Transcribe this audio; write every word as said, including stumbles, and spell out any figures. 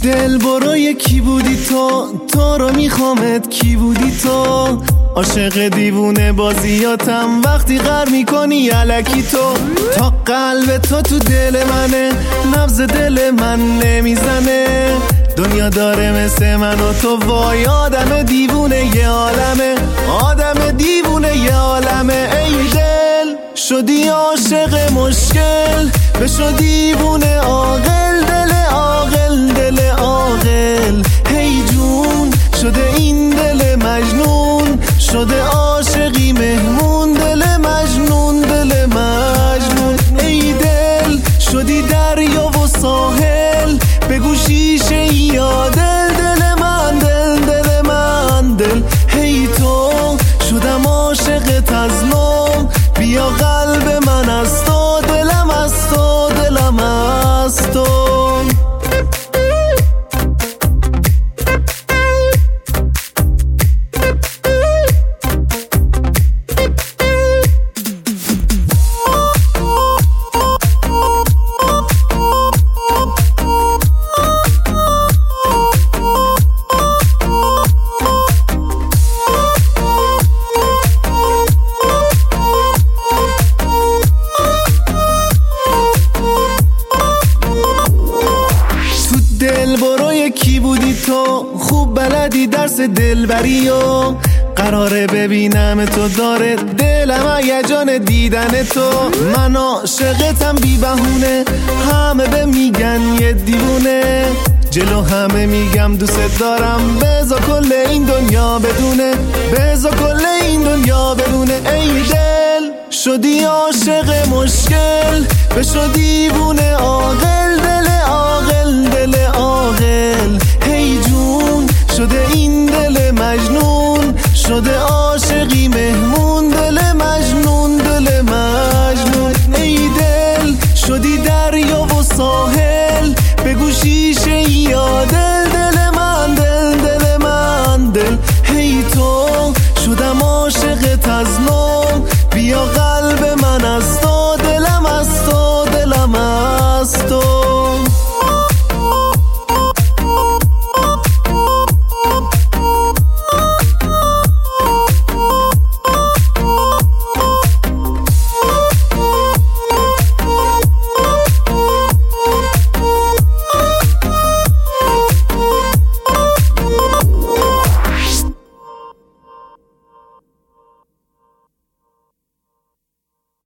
دل برو یکی بودی تو، تو رو میخوامت کی بودی تو. عاشق دیوونه بازیاتم وقتی غر میکنی الکی تو. تا قلب تو تو دل منه، نبض دل من نمیزنه. دنیا داره مثل من و تو، وای آدم دیوونه یه عالمه، آدم دیوونه یه عالمه. ای دل شدی عاشق مشکل، بشو دیوونه عاقل، دل عاقل دل عاقل. هی جون شده این دل مجنون، شده عاشقی مهمون، دل مجنون دل مجنون. ای دل شدی دریا و ساحل، بگو شیشه یا دل، دل من دل دل من دل. هی تو شدم عاشقت از نو، بیا قلب من از تو، دلم از تو، دلم از تو. دل برو یکی بودی تو، خوب بلدی درس دلبری و قراره ببینم تو. داره دلم هیجان دیدن تو، من عاشقتم بی بهونه. همه به میگن یه دیوونه، جلو همه میگم دوست دارم. بذار کل این دنیا بدونه، بذار کل این دنیا بدونه. ای دل شدی عاشق مشکل، بشو دیوونه عاقل، دل عاقل دل عاقل. هی جون شده این دل مجنون، شده عاشقی مهمون.